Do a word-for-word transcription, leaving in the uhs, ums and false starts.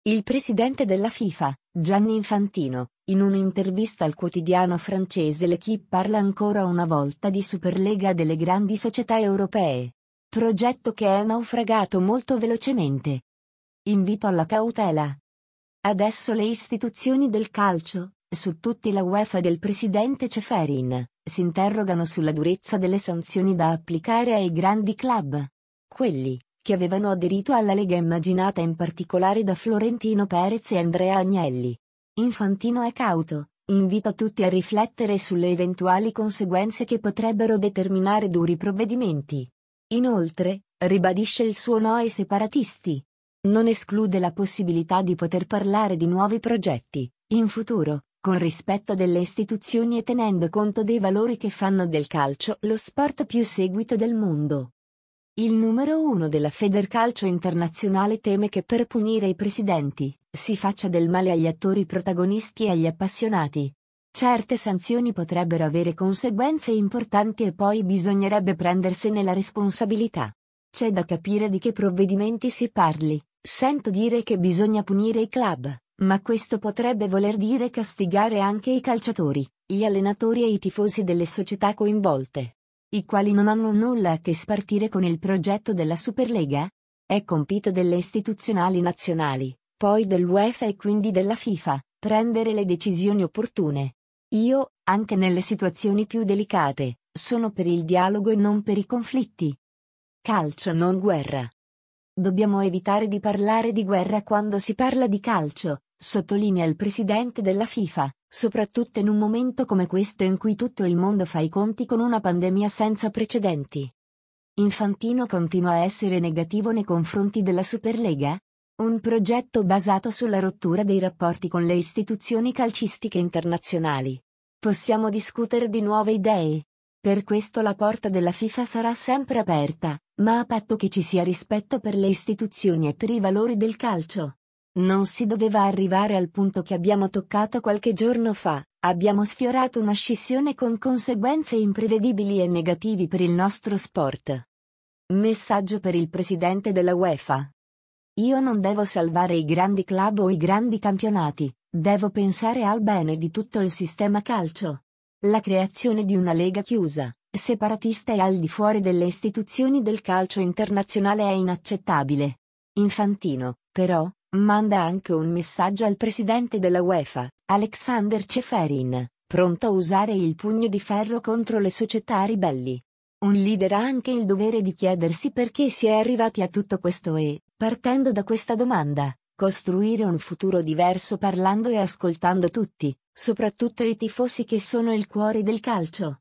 Il presidente della FIFA, Gianni Infantino, in un'intervista al quotidiano francese L'Équipe parla ancora una volta di Superlega delle grandi società europee. Progetto che è naufragato molto velocemente. Invito alla cautela. Adesso le istituzioni del calcio, su tutti la UEFA e del presidente Ceferin, si interrogano sulla durezza delle sanzioni da applicare ai grandi club. Quelli che avevano aderito alla Lega immaginata in particolare da Florentino Perez e Andrea Agnelli. Infantino è cauto, invita tutti a riflettere sulle eventuali conseguenze che potrebbero determinare duri provvedimenti. Inoltre, ribadisce il suo no ai separatisti. Non esclude la possibilità di poter parlare di nuovi progetti, in futuro, con rispetto delle istituzioni e tenendo conto dei valori che fanno del calcio lo sport più seguito del mondo. Il numero uno della Federcalcio internazionale teme che per punire i presidenti, si faccia del male agli attori protagonisti e agli appassionati. Certe sanzioni potrebbero avere conseguenze importanti e poi bisognerebbe prendersene la responsabilità. C'è da capire di che provvedimenti si parli. Sento dire che bisogna punire i club, ma questo potrebbe voler dire castigare anche i calciatori, gli allenatori e i tifosi delle società coinvolte, i quali non hanno nulla a che spartire con il progetto della Superlega? È compito delle istituzionali nazionali, poi dell'UEFA e quindi della FIFA, prendere le decisioni opportune. Io, anche nelle situazioni più delicate, sono per il dialogo e non per i conflitti. Calcio non guerra. Dobbiamo evitare di parlare di guerra quando si parla di calcio, sottolinea il presidente della FIFA, soprattutto in un momento come questo in cui tutto il mondo fa i conti con una pandemia senza precedenti. Infantino continua a essere negativo nei confronti della Superlega? Un progetto basato sulla rottura dei rapporti con le istituzioni calcistiche internazionali. Possiamo discutere di nuove idee. Per questo la porta della FIFA sarà sempre aperta, ma a patto che ci sia rispetto per le istituzioni e per i valori del calcio. Non si doveva arrivare al punto che abbiamo toccato qualche giorno fa, abbiamo sfiorato una scissione con conseguenze imprevedibili e negativi per il nostro sport. Messaggio per il presidente della UEFA. Io non devo salvare i grandi club o i grandi campionati, devo pensare al bene di tutto il sistema calcio. La creazione di una lega chiusa, separatista e al di fuori delle istituzioni del calcio internazionale è inaccettabile. Infantino, però, manda anche un messaggio al presidente della UEFA, Alexander Ceferin, pronto a usare il pugno di ferro contro le società ribelli. Un leader ha anche il dovere di chiedersi perché si è arrivati a tutto questo e, partendo da questa domanda, costruire un futuro diverso parlando e ascoltando tutti, soprattutto i tifosi che sono il cuore del calcio.